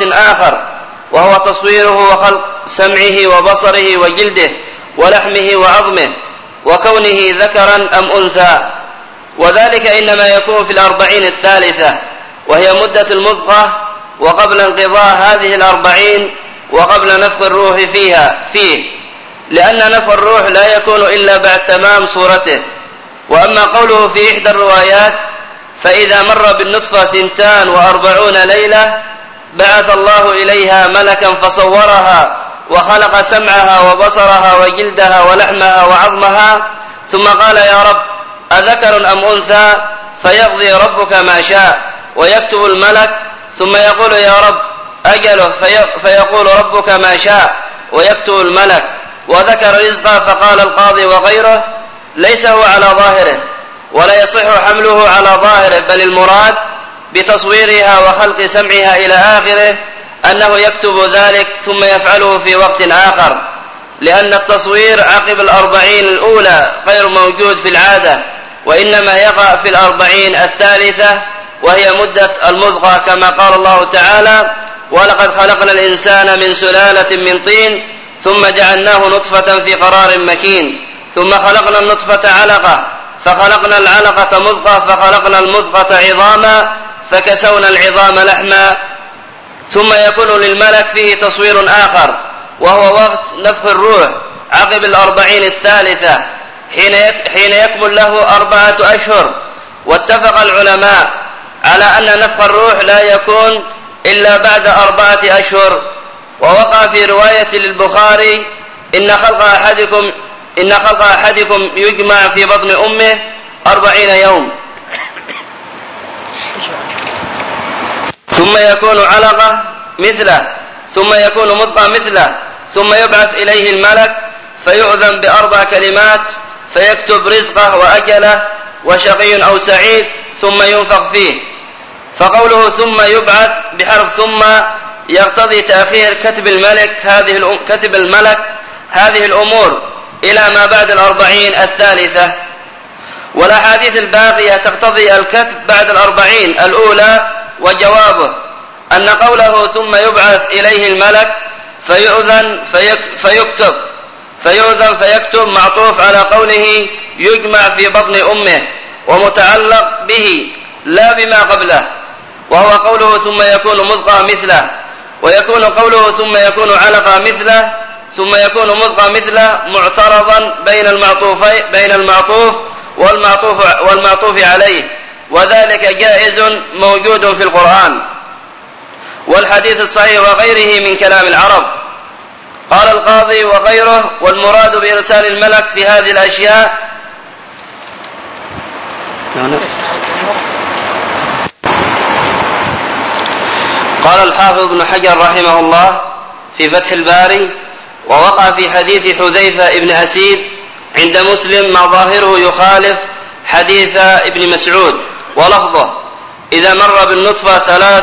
آخر، وهو تصويره وخلق سمعه وبصره وجلده ولحمه وعظمه، وكونه ذكرا أم أنثى، وذلك إنما يكون في 40 الثالثة، وهي مدة المضغة وقبل انقضاء هذه 40 وقبل نفخ الروح فيه، لأن نفخ الروح لا يكون إلا بعد تمام صورته. وأما قوله في إحدى الروايات فإذا مر بالنطفة 42 ليلة بعث الله إليها ملكا فصورها وخلق سمعها وبصرها وجلدها ولحمها وعظمها، ثم قال يا رب أذكر أم أنثى، فيقضي ربك ما شاء ويكتب الملك، ثم يقول يا رب أجله، فيقول ربك ما شاء ويكتب الملك. وذكر رزقه فقال القاضي وغيره ليس هو على ظاهره، ولا يصح حمله على ظاهره، بل المراد بتصويرها وخلق سمعها إلى آخره أنه يكتب ذلك ثم يفعله في وقت آخر، لأن التصوير عقب 40 الأولى غير موجود في العادة، وإنما يقع في 40 الثالثة، وهي مدة المضغة، كما قال الله تعالى ولقد خلقنا الإنسان من سلالة من طين ثم جعلناه نطفة في قرار مكين، ثم خلقنا النطفة علقة، فخلقنا العلقة مضغة، فخلقنا المضغة عظاما، فكسونا العظام لحما، ثم يكون للملك فيه تصوير آخر، وهو وقت نفخ الروح عقب 40 الثالثة، حين يكمل له 4 أشهر. واتفق العلماء على أن نفخ الروح لا يكون إلا بعد 4 أشهر. ووقع في رواية للبخاري إن خلق أحدكم يجمع في بطن أمه 40 يوم، ثم يكون علقة مثله، ثم يكون مضغة مثله، ثم يبعث إليه الملك فيؤذن ب4 كلمات فيكتب رزقه وأجله وشقي أو سعيد، ثم ينفخ فيه. فقوله ثم يبعث بحرف ثم يقتضي تأخير كتب الملك هذه الأمور إلى ما بعد 40 الثالثة. والأحاديث الباقية تقتضي الكتب بعد 40 الأولى. وجوابه أن قوله ثم يبعث إليه الملك فيكتب معطوف على قوله يجمع في بطن أمه، ومتعلق به لا بما قبله، وهو قوله ثم يكون مضغة مثله، ويكون قوله ثم يكون علقة مثله ثم يكون مضغة مثله معترضا بين المعطوف والمعطوف عليه، وذلك جائز موجود في القرآن والحديث الصحيح وغيره من كلام العرب. قال القاضي وغيره والمراد بإرسال الملك في هذه الأشياء قال الحافظ ابن حجر رحمه الله في فتح الباري ووقع في حديث حذيفة ابن أسيد عند مسلم ما ظاهره يخالف حديث ابن مسعود، ولفظه إذا مر بالنطفة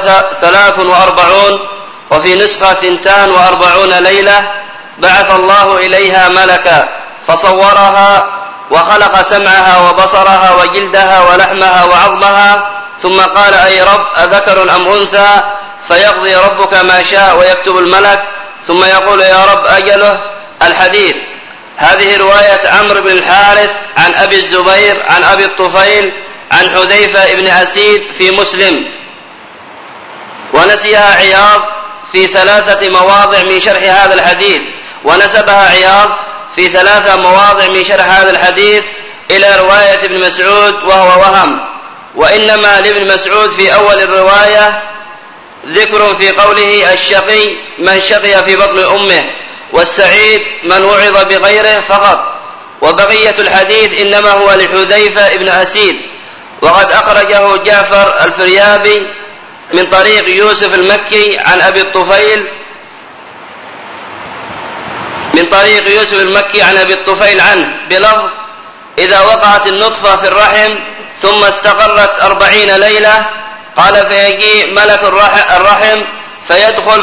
43 وفي نسخة 42 ليلة بعث الله إليها ملكا فصورها وخلق سمعها وبصرها وجلدها ولحمها وعظمها، ثم قال أي رب أذكر أم أنثى، فيقضي ربك ما شاء ويكتب الملك، ثم يقول يا رب أجله. الحديث. هذه رواية عمرو بن الحارث عن أبي الزبير عن أبي الطفيل عن حذيفة ابن أسيد في مسلم، ونسيها عياض في 3 مواضع من شرح هذا الحديث، ونسبها عياض في 3 مواضع من شرح هذا الحديث إلى رواية ابن مسعود وهو وهم، وإنما لابن مسعود في أول الرواية ذكر في قوله الشقي من شقي في بطن أمه، والسعيد من وعظ بغيره فقط، وبقية الحديث إنما هو لحذيفة ابن أسيد. وقد أخرجه جعفر الفريابي من طريق يوسف المكي عن أبي الطفيل عنه بلفظ إذا وقعت النطفة في الرحم ثم استقرت 40 ليلة قال فيجيء ملك الرحم فيدخل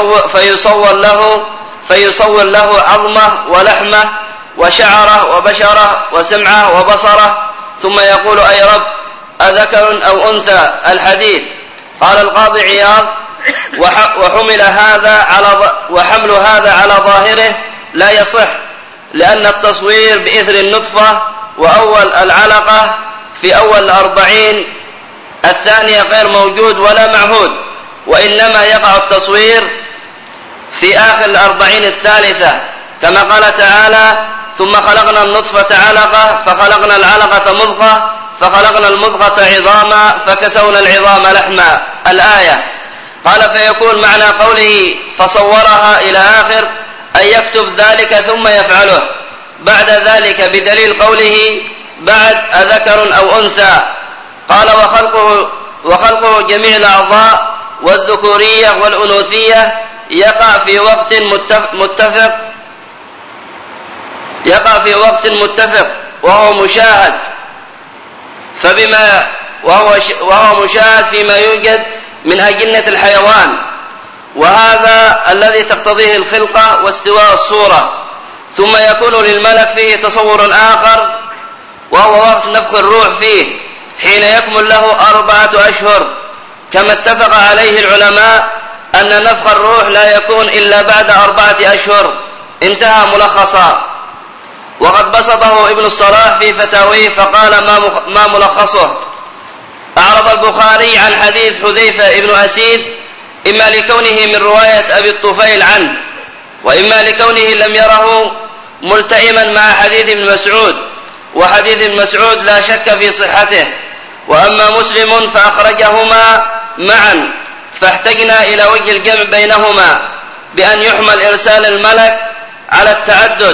فيصور له عظمه ولحمه وشعره وبشره وسمعه وبصره، ثم يقول أي رب أذكر أو أنثى. الحديث. قال القاضي عياض وحمل هذا على ظاهره لا يصح، لأن التصوير بإثر النطفة وأول العلقة في أول 40 الثانية غير موجود ولا معهود، وإنما يقع التصوير في آخر 40 الثالثة، كما قال تعالى: ثم خلقنا النطفة علقة فخلقنا العلقة مضغة فخلقنا المضغة عظاما فكسونا العظام لحما، الآية. قال: فيكون معنى قوله فصورها إلى آخر أن يكتب ذلك ثم يفعله بعد ذلك، بدليل قوله بعد أذكر أو أنثى. قال: وخلقه جميع الأعضاء والذكورية والأنوثية يقع في وقت متفق وهو مشاهد، وهو مشاهد فيما يوجد من أجنة الحيوان، وهذا الذي تقتضيه الخلقة واستواء الصورة. ثم يكون للملك فيه تصور آخر، وهو وقت نفخ الروح فيه حين يكمل له 4 أشهر، كما اتفق عليه العلماء أن نفخ الروح لا يكون إلا بعد 4 أشهر. انتهى ملخصا. وقد بسطه ابن الصلاح في فتاويه فقال: ما ملخصه؟ أعرض البخاري عن حديث حذيفة بن أسيد، إما لكونه من رواية أبي الطفيل عنه، وإما لكونه لم يره ملتئما مع حديث ابن مسعود، وحديث ابن مسعود لا شك في صحته. وأما مسلم فأخرجهما معا، فاحتجنا إلى وجه الجمع بينهما بأن يحمل إرسال الملك على التعدد،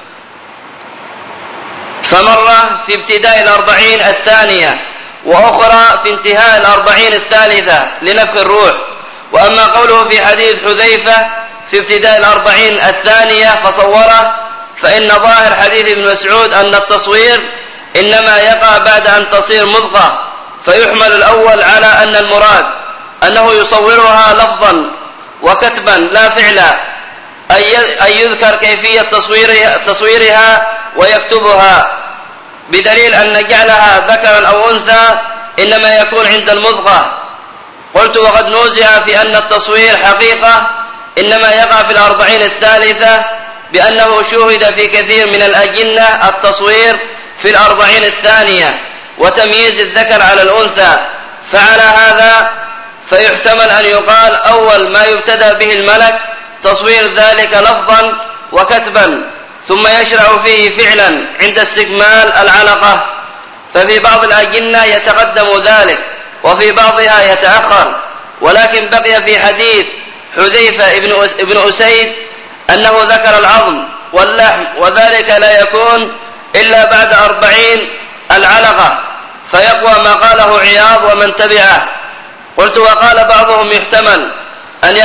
فمرة في ابتداء 40 الثانية، وأخرى في انتهاء 40 الثالثة لنفخ الروح. وأما قوله في حديث حذيفة في ابتداء 40 الثانية فصوره، فإن ظاهر حديث ابن مسعود أن التصوير إنما يقع بعد أن تصير مضغة، فيحمل الأول على أن المراد أنه يصورها لفظا وكتبا لا فعلا، أي يذكر كيفية تصويرها ويكتبها، بدليل أن جعلها ذكرا أو أنثى إنما يكون عند المضغة. قلت: وقد نوزع في أن التصوير حقيقة إنما يقع في 40 الثالثة، بأنه شوهد في كثير من الأجنة التصوير في 40 الثانية وتمييز الذكر على الأنثى. فعلى هذا فيحتمل أن يقال أول ما يبتدأ به الملك تصوير ذلك لفظا وكتبا، ثم يشرع فيه فعلا عند استكمال العلقة. ففي بعض الأجنة يتقدم ذلك وفي بعضها يتأخر. ولكن بقي في حديث حذيفة ابن أسيد أنه ذكر العظم واللحم، وذلك لا يكون إلا بعد 40 العلقة، فيقوى ما قاله عياض ومن تبعه. قلت: وقال بعضهم يحتمل أن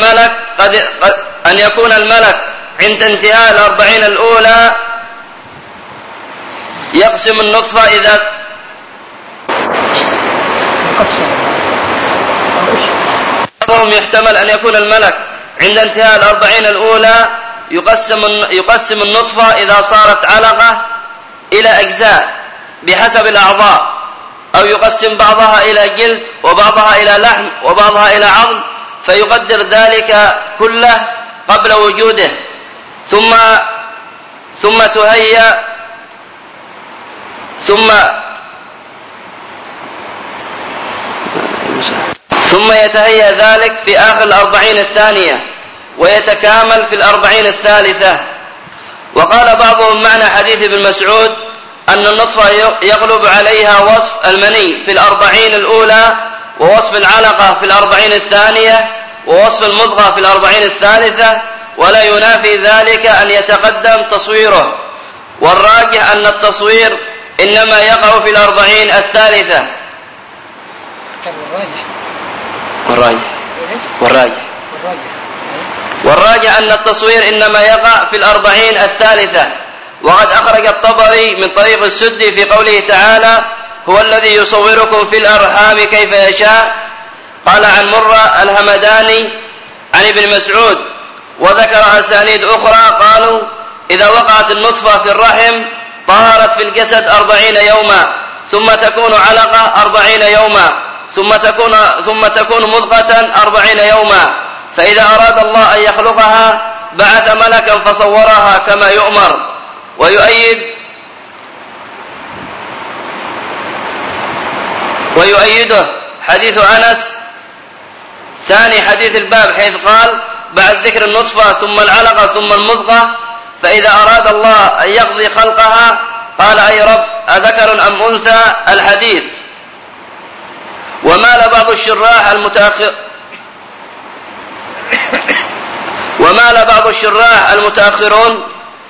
يكون الملك عند انتهاء 40 الأولى يقسم النطفة إذا بعضهم يحتمل أن يكون الملك عند انتهاء 40 الأولى يقسم النطفة إذا صارت علقة إلى أجزاء بحسب الأعضاء، أو يقسم بعضها إلى جلد وبعضها إلى لحم وبعضها إلى عظم، فيقدر ذلك كله قبل وجوده، ثم يتهيأ ذلك في آخر 40 الثانية ويتكامل في 40 الثالثة. وقال بعضهم معنى حديث ابن مسعود أن النطفة يغلب عليها وصف المني في 40 الأولى، ووصف العلقة في 40 الثانية، ووصف المضغة في 40 الثالثة، ولا ينافي ذلك أن يتقدم تصويره. والراجح أن التصوير إنما يقع في 40 الثالثة. والراجح أن التصوير إنما يقع في 40 الثالثة. وقد أخرج الطبري من طريق السدي في قوله تعالى: هو الذي يصوركم في الأرحام كيف يشاء. قال عن مرة الهمداني عن ابن مسعود، وذكر أسانيد أخرى قالوا: إذا وقعت النطفة في الرحم طارت في الجسد 40 يوما، ثم تكون علقة 40 يوما، ثم تكون مضغة 40 يوما، فإذا أراد الله أن يخلقها بعث ملكا فصورها كما يؤمر. ويؤيده حديث أنس ثاني حديث الباب، حيث قال بعد ذكر النطفة ثم العلقة ثم المضغة، فإذا أراد الله أن يقضي خلقها قال أي رب أذكر أم أنثى الحديث. ومال بعض الشراح المتأخرون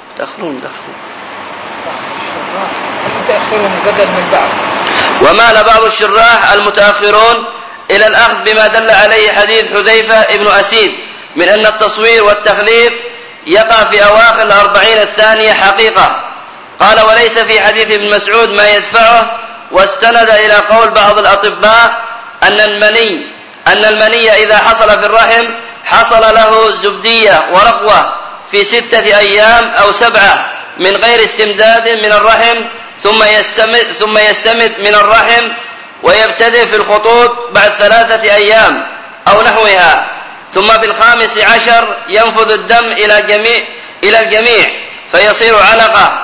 إلى الأخذ بما دل عليه حديث حذيفة ابن أسيد من أن التصوير والتخليق يقع في أواخر 40 الثانية حقيقة. قال وليس في حديث ابن مسعود ما يدفعه، واستند إلى قول بعض الأطباء أن المني إذا حصل في الرحم حصل له زبدية ورقوة في 6 أيام أو 7 من غير استمداد من الرحم، ثم يستمد من الرحم ويبتدئ في الخطوط بعد 3 أيام أو نحوها، ثم في 15 ينفذ الدم إلى الجميع فيصير علقة،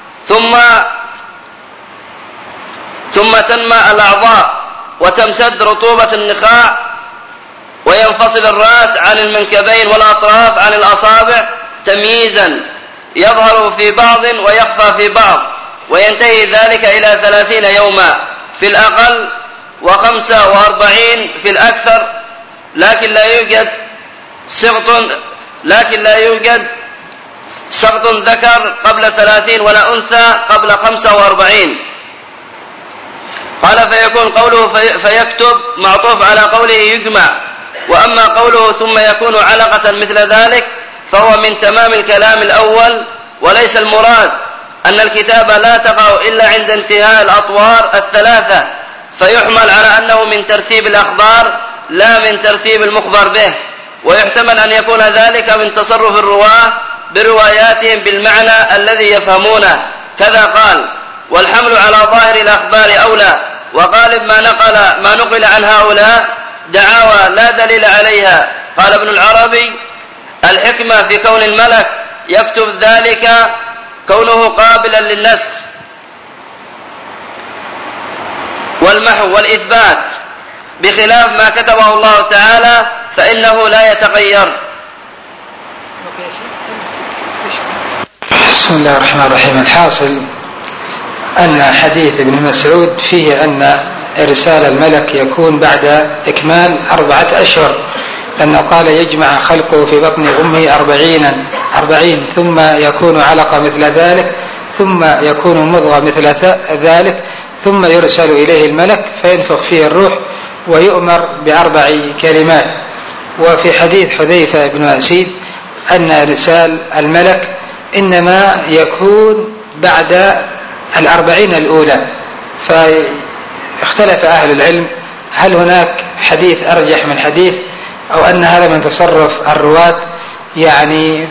ثم تنمى الأعضاء وتمتد رطوبة النخاع، وينفصل الرأس عن المنكبين والأطراف عن الأصابع تمييزا يظهر في بعض ويخفى في بعض، وينتهي ذلك إلى 30 يوما في الأقل و45 في الأكثر، لكن لا يوجد سقط ذكر قبل 30 ولا أنثى قبل 45. قال فيكون قوله فيكتب معطوف على قوله يجمع، وأما قوله ثم يكون علقة مثل ذلك فهو من تمام الكلام الأول، وليس المراد أن الكتابة لا تقع إلا عند انتهاء الأطوار 3، فيحمل على أنه من ترتيب الأخبار لا من ترتيب المخبر به، ويحتمل أن يكون ذلك من تصرف الرواة برواياتهم بالمعنى الذي يفهمونه. كذا قال والحمل على ظاهر الأخبار أولى، وغالب ما نقل عن هؤلاء دعاوى لا دليل عليها. قال ابن العربي الحكمة في كون الملك يكتب ذلك كونه قابلا للنسخ والمحو والإثبات، بخلاف ما كتبه الله تعالى فإنه لا يتغير. بسم الله الرحمن الرحيم. الحاصل أن حديث ابن مسعود فيه أن إرسال الملك يكون بعد إكمال 4 أشهر، لأنه قال يجمع خلقه في بطن أمه 40 ثم يكون علقة مثل ذلك، ثم يكون مضغة مثل ذلك، ثم يرسل إليه الملك فينفخ فيه الروح ويؤمر ب4 كلمات. وفي حديث حذيفة بن أسيد أن إرسال الملك إنما يكون بعد 40 الأولى. فاختلف أهل العلم هل هناك حديث أرجح من حديث، أو أن هذا من تصرف الرواة، يعني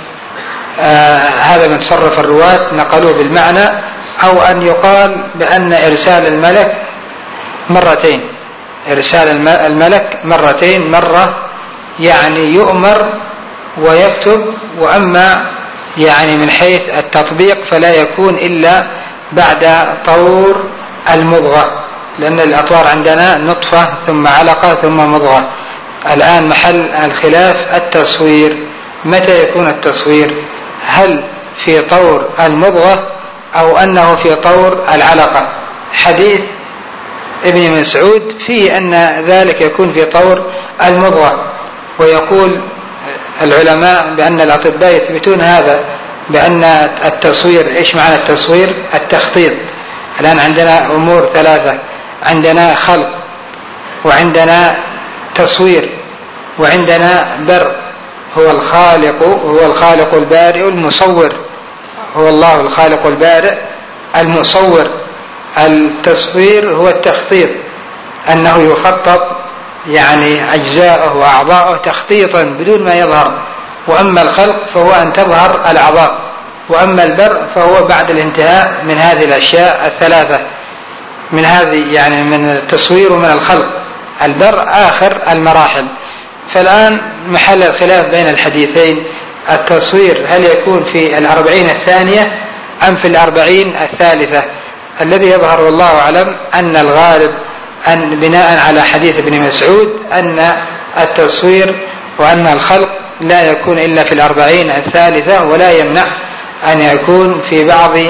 هذا من تصرف الرواة نقلوه بالمعنى، أو أن يقال بأن إرسال الملك مرتين، إرسال الملك مرتين، مرة يعني يؤمر ويكتب، وأما يعني من حيث التطبيق فلا يكون إلا بعد طور المضغة، لأن الأطوار عندنا نطفة ثم علقة ثم مضغة. الآن محل الخلاف التصوير، متى يكون التصوير؟ هل في طور المضغة أو أنه في طور العلقة؟ حديث ابن مسعود فيه أن ذلك يكون في طور المضغة، ويقول العلماء بأن الأطباء يثبتون هذا، بأن التصوير، إيش معنى التصوير؟ التخطيط. الآن عندنا أمور 3، عندنا خلق، وعندنا تصوير، وعندنا بر. هو الخالق البارئ المصور، هو الله الخالق البارئ المصور. التصوير هو التخطيط، أنه يخطط يعني أجزاءه وأعضاءه تخطيطا بدون ما يظهر. وأما الخلق فهو أن تظهر الأعضاء، وأما البر فهو بعد الانتهاء من هذه الأشياء 3، من هذه يعني من التصوير ومن الخلق. البر آخر المراحل. فالآن محل الخلاف بين الحديثين التصوير هل يكون في 40 الثانية أم في 40 الثالثة. الذي يظهر والله أعلم أن الغالب أن بناء على حديث ابن مسعود أن التصوير وأن الخلق لا يكون إلا في 40 الثالثة، ولا يمنع أن يكون في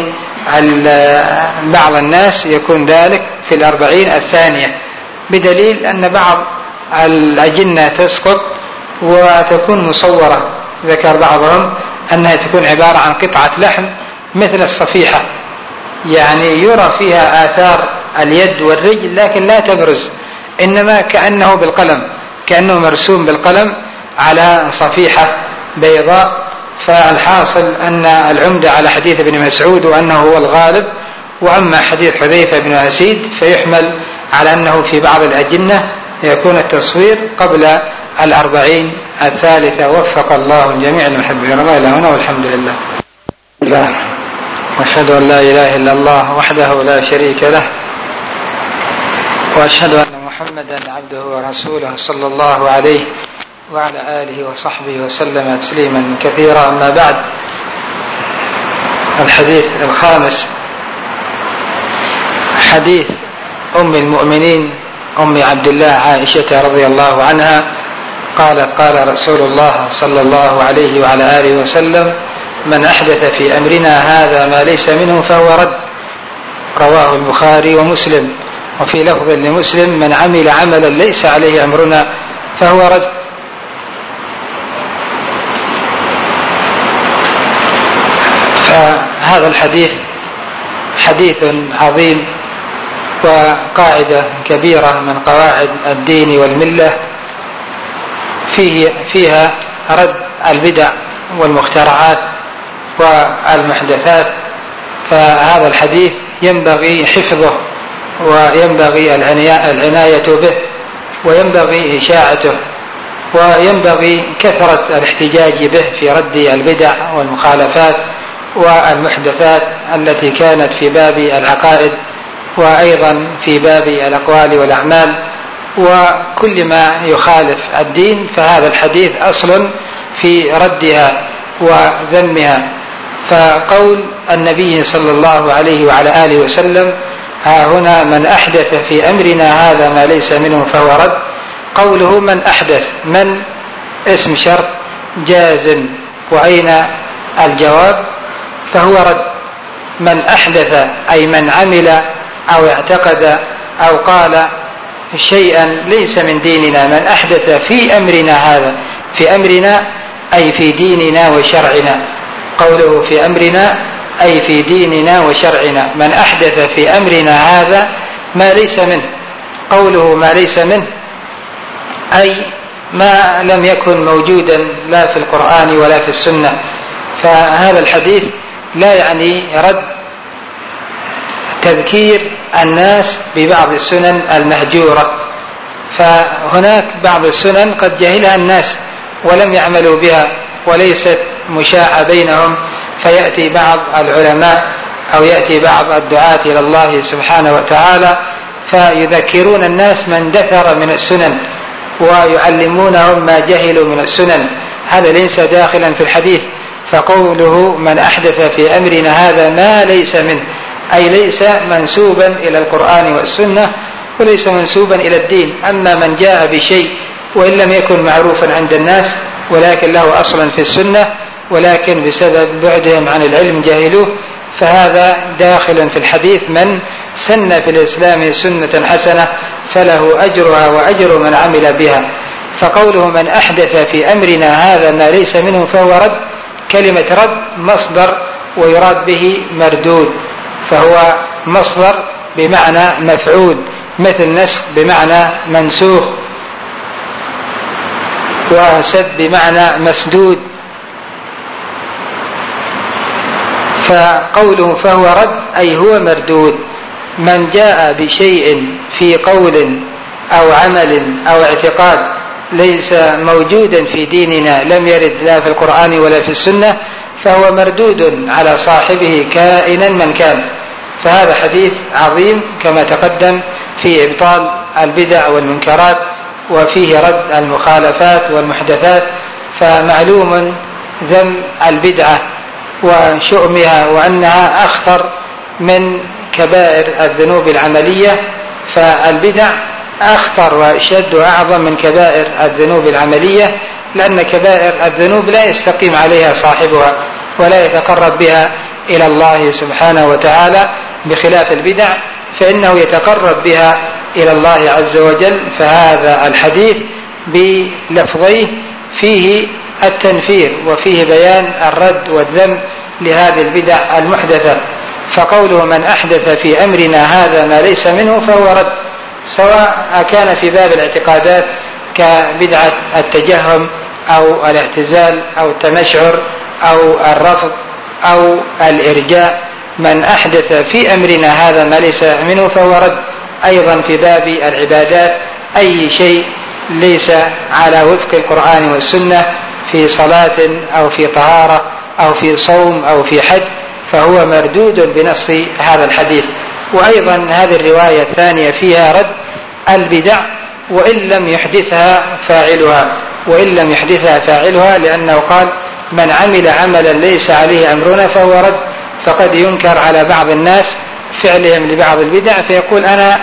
بعض الناس يكون ذلك في 40 الثانية، بدليل أن بعض الأجنة تسقط وتكون مصورة. ذكر بعضهم أنها تكون عبارة عن قطعة لحم مثل الصفيحة، يعني يرى فيها آثار اليد والرجل لكن لا تبرز، إنما كأنه بالقلم، كأنه مرسوم بالقلم على صفيحة بيضاء. فالحاصل أن العمدة على حديث ابن مسعود وأنه هو الغالب، وأما حديث حذيفة بن أسيد فيحمل على أنه في بعض الأجنة يكون التصوير قبل 40 الثالثة. وفق الله الجميع المحبين. إلى هنا والحمد لله. وأشهد أن لا إله إلا الله وحده لا شريك له، وأشهد أن محمدا عبده ورسوله صلى الله عليه وعلى آله وصحبه وسلم تسليما كثيرا. أما بعد، الحديث الخامس حديث أم المؤمنين أم عبد الله عائشة رضي الله عنها قالت: قال رسول الله صلى الله عليه وعلى آله وسلم: من أحدث في أمرنا هذا ما ليس منه فهو رد. رواه البخاري ومسلم. وفي لفظ لمسلم: من عمل عملا ليس عليه أمرنا فهو رد. فهذا الحديث حديث عظيم وقاعدة كبيرة من قواعد الدين والملة، فيها رد البدع والمخترعات والمحدثات. فهذا الحديث ينبغي حفظه وينبغي العناية به وينبغي إشاعته وينبغي كثرة الاحتجاج به في رد البدع والمخالفات والمحدثات التي كانت في باب العقائد وأيضا في باب الأقوال والأعمال وكل ما يخالف الدين. فهذا الحديث أصل في ردها وذمها. فقول النبي صلى الله عليه وعلى آله وسلم: ها هنا من أحدث في أمرنا هذا ما ليس منه فهو رد. قوله من أحدث، من اسم شرط جازم، وأين الجواب؟ فهو رد. من أحدث أي من عمل أو اعتقد أو قال شيئا ليس من ديننا. من أحدث في أمرنا هذا، في أمرنا أي في ديننا وشرعنا. قوله في أمرنا أي في ديننا وشرعنا. من أحدث في أمرنا هذا ما ليس منه. قوله ما ليس منه أي ما لم يكن موجودا لا في القرآن ولا في السنة. فهذا الحديث لا يعني رد تذكير الناس ببعض السنن المهجورة. فهناك بعض السنن قد جهلها الناس ولم يعملوا بها وليست مشاعة بينهم، فيأتي بعض العلماء أو يأتي بعض الدعاة إلى الله سبحانه وتعالى فيذكرون الناس من دثر من السنن ويعلمونهم ما جهلوا من السنن. هذا ليس داخلا في الحديث. فقوله من أحدث في أمرنا هذا ما ليس منه أي ليس منسوبا إلى القرآن والسنة وليس منسوبا إلى الدين. أما من جاء بشيء وإن لم يكن معروفا عند الناس ولكن له أصلا في السنة ولكن بسبب بعدهم عن العلم جاهلوه، فهذا داخل في الحديث. من سن في الإسلام سنة حسنة فله أجرها وأجر من عمل بها. فقوله من أحدث في أمرنا هذا ما ليس منه فهو رد، كلمة رد مصدر ويراد به مردود، فهو مصدر بمعنى مفعول، مثل نسخ بمعنى منسوخ، وسد بمعنى مسدود. فقوله فهو رد أي هو مردود. من جاء بشيء في قول أو عمل أو اعتقاد ليس موجودا في ديننا، لم يرد لا في القرآن ولا في السنة، فهو مردود على صاحبه كائنا من كان. فهذا حديث عظيم كما تقدم في إبطال البدع والمنكرات وفيه رد المخالفات والمحدثات. فمعلوم ذم البدعة وشؤمها وأنها أخطر من كبائر الذنوب العملية، فالبدع أخطر وأشد وأعظم من كبائر الذنوب العملية، لأن كبائر الذنوب لا يستقيم عليها صاحبها ولا يتقرب بها إلى الله سبحانه وتعالى، بخلاف البدع فإنه يتقرب بها إلى الله عز وجل. فهذا الحديث بلفظيه فيه التنفير وفيه بيان الرد والذم لهذه البدع المحدثة. فقوله من أحدث في أمرنا هذا ما ليس منه فهو رد، سواء كان في باب الاعتقادات كبدعة التجهم أو الاعتزال أو التمشعر أو الرفض أو الإرجاء. من أحدث في أمرنا هذا ما ليس منه فهو رد. أيضا في باب العبادات أي شيء ليس على وفق القرآن والسنة في صلاة أو في طهارة أو في صوم أو في حج فهو مردود بنص هذا الحديث. وأيضا هذه الرواية الثانية فيها رد البدع وإن لم يحدثها فاعلها، لأنه قال من عمل عملا ليس عليه أمرنا فهو رد. فقد ينكر على بعض الناس فعلهم لبعض البدع فيقول أنا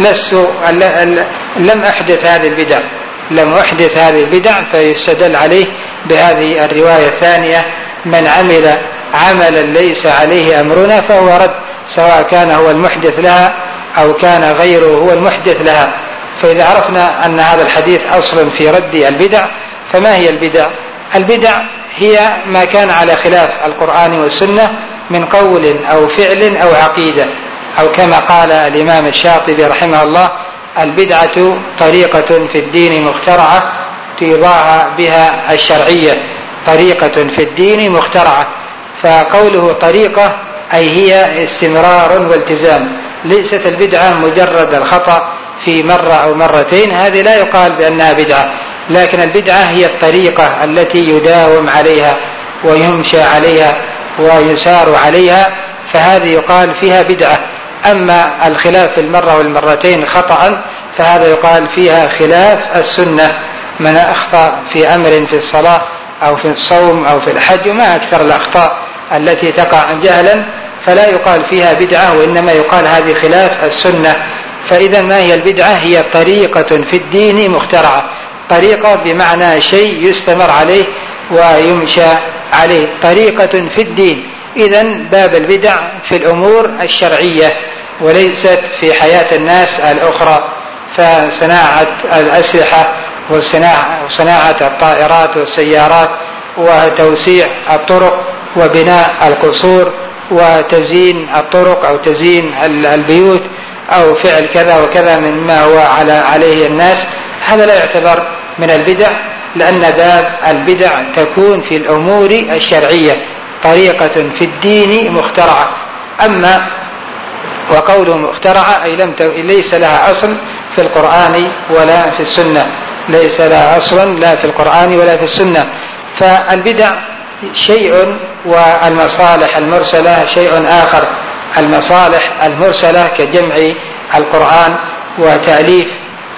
لم أحدث هذه البدع، فيستدل عليه بهذه الرواية الثانية من عمل عملا ليس عليه أمرنا فهو رد، سواء كان هو المحدث لها أو كان غيره هو المحدث لها. فإذا عرفنا أن هذا الحديث أصل في رد البدع، فما هي البدع؟ البدع هي ما كان على خلاف القرآن والسنة من قول أو فعل أو عقيدة، أو كما قال الإمام الشاطبي رحمه الله البدعة طريقة في الدين مخترعة تضاهى بها الشرعية، طريقة في الدين مخترعة. فقوله طريقة أي هي استمرار والتزام، ليست البدعة مجرد الخطأ في مرة أو مرتين، هذه لا يقال بأنها بدعة، لكن البدعة هي الطريقة التي يداوم عليها ويمشى عليها ويسار عليها، فهذه يقال فيها بدعة. أما الخلاف في المرة والمرتين خطأ فهذا يقال فيها خلاف السنة. من أخطأ في أمر في الصلاة أو في الصوم أو في الحج، وما أكثر الأخطاء التي تقع جهلا، فلا يقال فيها بدعة، وإنما يقال هذه خلاف السنة. فإذا ما هي البدعة؟ هي طريقة في الدين مخترعة، طريقة بمعنى شيء يستمر عليه ويمشى عليه، طريقة في الدين. إذن باب البدع في الأمور الشرعية وليست في حياة الناس الأخرى، فصناعة الأسلحة وصناعة الطائرات والسيارات وتوسيع الطرق وبناء القصور وتزيين الطرق أو تزيين البيوت أو فعل كذا وكذا مما هو عليه الناس، هذا لا يعتبر من البدع، لأن باب البدع تكون في الأمور الشرعية، طريقة في الدين مخترعة. أما وقوله مخترعة أي ليس لها أصل في القرآن ولا في السنة، ليس لها أصل لا في القرآن ولا في السنة. فالبدع شيء والمصالح المرسلة شيء آخر. المصالح المرسلة كجمع القرآن وتأليف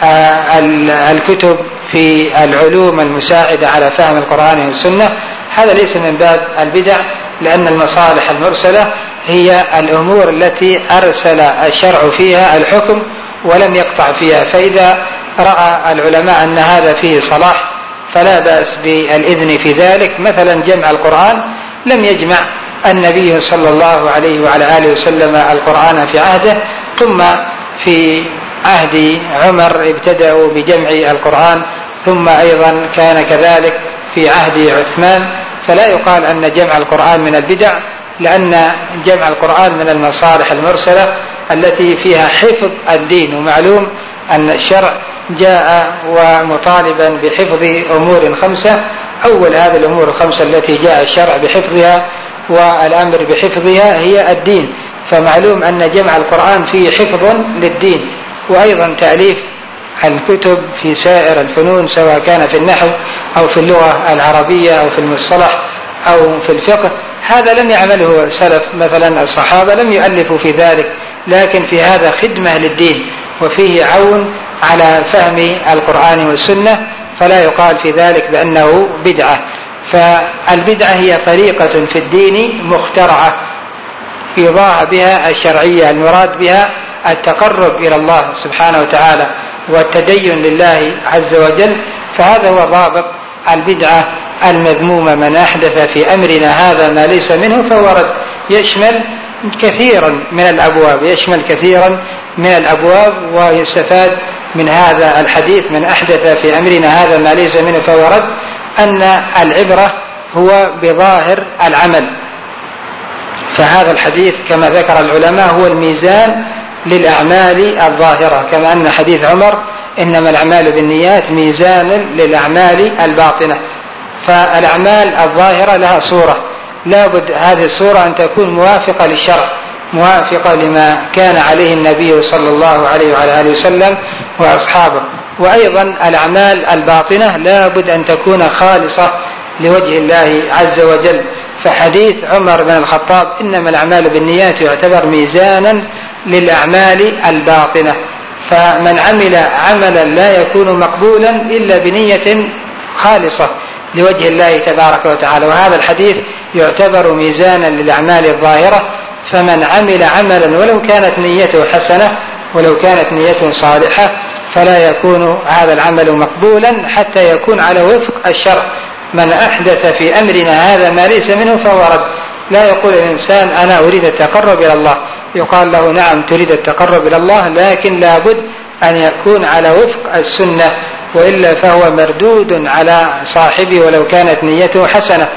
الكتب في العلوم المساعدة على فهم القرآن والسنة، هذا ليس من باب البدع، لأن المصالح المرسلة هي الأمور التي أرسل الشرع فيها الحكم ولم يقطع فيها. فإذا رأى العلماء أن هذا فيه صلاح فلا بأس بالإذن في ذلك. مثلا جمع القرآن لم يجمع النبي صلى الله عليه وعلى آله وسلم القرآن في عهده، ثم في عهد عمر ابتدأوا بجمع القرآن، ثم أيضا كان كذلك في عهد عثمان. فلا يقال أن جمع القرآن من البدع، لأن جمع القرآن من المصالح المرسلة التي فيها حفظ الدين. ومعلوم أن الشرع جاء ومطالبا بحفظ أمور خمسة، أول هذه الأمور الخمسة التي جاء الشرع بحفظها والأمر بحفظها هي الدين. فمعلوم أن جمع القرآن فيه حفظ للدين، وأيضا تأليف الكتب في سائر الفنون سواء كان في النحو أو في اللغة العربية أو في المصطلح أو في الفقه، هذا لم يعمله سلف مثلا الصحابة، لم يؤلفوا في ذلك، لكن في هذا خدمة للدين وفيه عون على فهم القرآن والسنة فلا يقال في ذلك بأنه بدعة. فالبدعة هي طريقة في الدين مخترعة يضاع بها الشرعية، المراد بها التقرب إلى الله سبحانه وتعالى والتدين لله عز وجل. فهذا هو ضابط البدعة المذمومة. من أحدث في أمرنا هذا ما ليس منه فهو رد. يشمل كثيرا من الأبواب ويستفاد من هذا الحديث من أحدث في أمرنا هذا ما ليس منه فهو رد أن العبرة هو بظاهر العمل. فهذا الحديث كما ذكر العلماء هو الميزان للأعمال الظاهرة، كما أن حديث عمر إنما الأعمال بالنيات ميزان للأعمال الباطنة. فالأعمال الظاهرة لها صورة، لابد هذه الصورة أن تكون موافقة للشرع، موافقة لما كان عليه النبي صلى الله عليه وعلى آله وسلم وأصحابه. وأيضا الأعمال الباطنة لابد أن تكون خالصة لوجه الله عز وجل. فحديث عمر بن الخطاب إنما الأعمال بالنيات يعتبر ميزانا للأعمال الباطنة. فمن عمل عملا لا يكون مقبولا إلا بنية خالصة لوجه الله تبارك وتعالى، وهذا الحديث يعتبر ميزانا للأعمال الظاهرة. فمن عمل عملا ولو كانت نيته حسنة ولو كانت نيته صالحة فلا يكون هذا العمل مقبولا حتى يكون على وفق الشرع. من أحدث في أمرنا هذا ما ليس منه فهو رد. لا يقول الإنسان أنا أريد التقرب إلى الله، يقال له نعم تريد التقرب إلى الله، لكن لابد أن يكون على وفق السنة، وإلا فهو مردود على صاحبه ولو كانت نيته حسنة.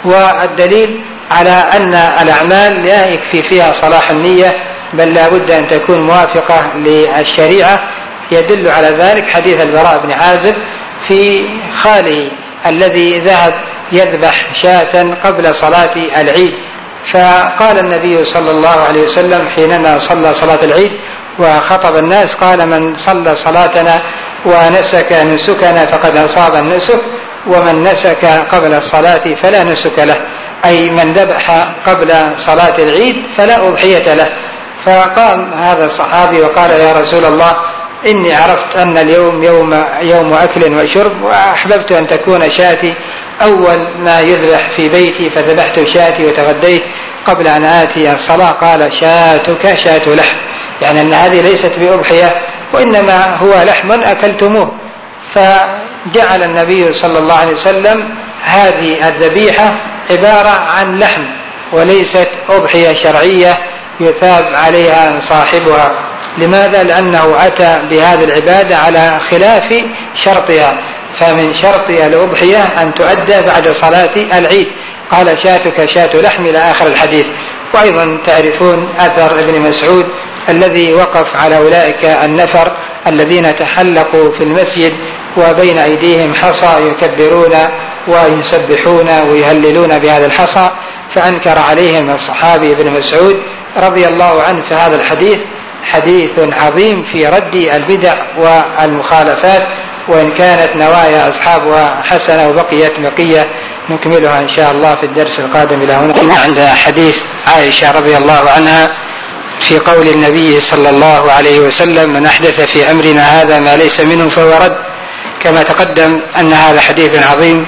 والدليل على أن الأعمال لا يكفي فيها صلاح النية بل لابد أن تكون موافقة للشريعة. يدل على ذلك حديث البراء بن عازب في خاله الذي ذهب يذبح شاة قبل صلاة العيد، فقال النبي صلى الله عليه وسلم حينما صلى صلاة العيد وخطب الناس قال من صلى صلاتنا ونسك نسكنا فقد أصاب النسك، ومن نسك قبل الصلاة فلا نسك له، أي من ذبح قبل صلاة العيد فلا أضحية له. فقام هذا الصحابي وقال يا رسول الله إني عرفت أن اليوم يوم أكل وشرب، وأحببت أن تكون شاتي أول ما يذبح في بيتي، فذبحت شاتي وتغديت قبل أن آتي الصلاة. قال شاتك شات لحم، يعني أن هذه ليست بأضحية وإنما هو لحم أكلتموه. فجعل النبي صلى الله عليه وسلم هذه الذبيحة عبارة عن لحم وليست أضحية شرعية يثاب عليها صاحبها. لماذا؟ لأنه أتى بهذه العبادة على خلاف شرطها، فمن شرط الأضحية أن تؤدى بعد صلاة العيد. قال شاتك شات لحم إلى آخر الحديث. وأيضا تعرفون أثر ابن مسعود الذي وقف على أولئك النفر الذين تحلقوا في المسجد وبين أيديهم حصى يكبرون ويسبحون ويهللون بهذا الحصى، فأنكر عليهم الصحابي ابن مسعود رضي الله عنه. فهذا الحديث حديث عظيم في رد البدع والمخالفات، وإن كانت نوايا أصحابها حسنة وبقيت بقية نكملها إن شاء الله في الدرس القادم. إلى هنا عند حديث عائشة رضي الله عنها في قول النبي صلى الله عليه وسلم من أحدث في أمرنا هذا ما ليس منه فهو رد. كما تقدم أن هذا حديث عظيم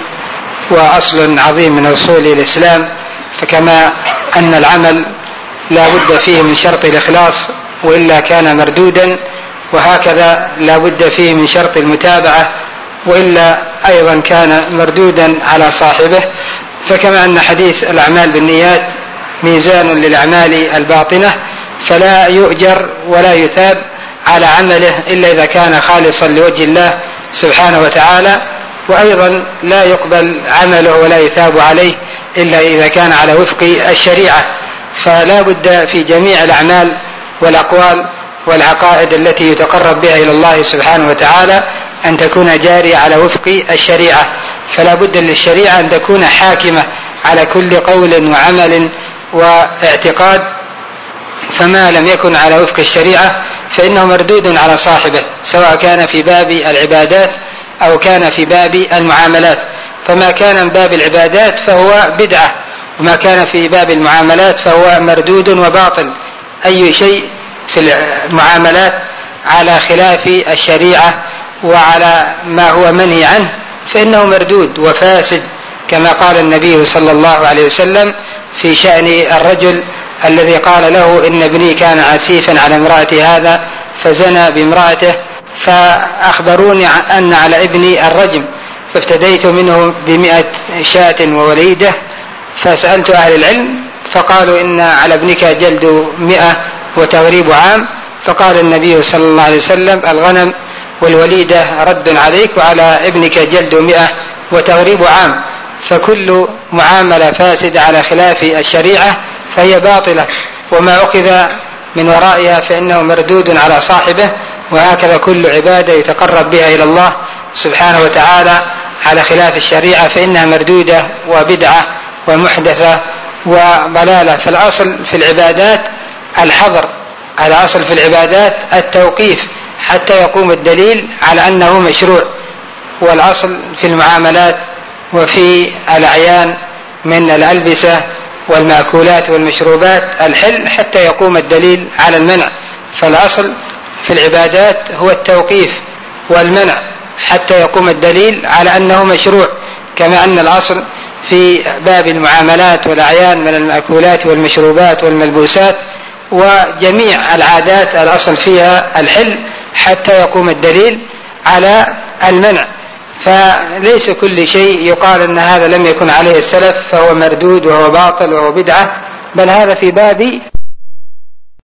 وأصل عظيم من أصول الإسلام، فكما أن العمل لا بد فيه من شرط الإخلاص وإلا كان مردودا، وهكذا لا بد فيه من شرط المتابعة وإلا أيضا كان مردودا على صاحبه. فكما أن حديث الأعمال بالنيات ميزان للأعمال الباطنة، فلا يؤجر ولا يثاب على عمله إلا إذا كان خالصا لوجه الله سبحانه وتعالى، وأيضا لا يقبل عمله ولا يثاب عليه إلا إذا كان على وفق الشريعة. فلا بد في جميع الأعمال والأقوال والعقائد التي يتقرب بها إلى الله سبحانه وتعالى أن تكون جارية على وفق الشريعة. فلا بد للشريعة أن تكون حاكمة على كل قول وعمل واعتقاد، فما لم يكن على وفق الشريعة فإنه مردود على صاحبه، سواء كان في باب العبادات أو كان في باب المعاملات. فما كان من باب العبادات فهو بدعة، وما كان في باب المعاملات فهو مردود وباطل. أي شيء في المعاملات على خلاف الشريعة وعلى ما هو منهي عنه فإنه مردود وفاسد، كما قال النبي صلى الله عليه وسلم في شأن الرجل الذي قال له إن ابني كان عسيفا على امرأة هذا فزنى بامرأته فأخبروني أن على ابني الرجم، فافتديت منه 100 شاة ووليدة، فسألت أهل العلم فقالوا إن على ابنك جلد 100 وتغريب عام، فقال النبي صلى الله عليه وسلم الغنم والوليدة رد عليك، وعلى ابنك جلد 100 وتغريب عام. فكل معاملة فاسدة على خلاف الشريعة فهي باطلة، وما أخذ من ورائها فإنه مردود على صاحبه. وهكذا كل عبادة يتقرب بها إلى الله سبحانه وتعالى على خلاف الشريعة فإنها مردودة وبدعة ومحدثة وضلالة. فالأصل في العبادات الحظر، الأصل في العبادات التوقيف حتى يقوم الدليل على أنه مشروع، والأصل في المعاملات وفي الأعيان من الألبسة والمأكولات والمشروبات الحل حتى يقوم الدليل على المنع. فالأصل في العبادات هو التوقيف والمنع حتى يقوم الدليل على أنه مشروع، كما أن الأصل في باب المعاملات والأعيان من المأكولات والمشروبات والملبوسات وجميع العادات الأصل فيها الحل حتى يقوم الدليل على المنع. فليس كل شيء يقال أن هذا لم يكن عليه السلف فهو مردود وهو باطل وهو بدعة، بل هذا في باب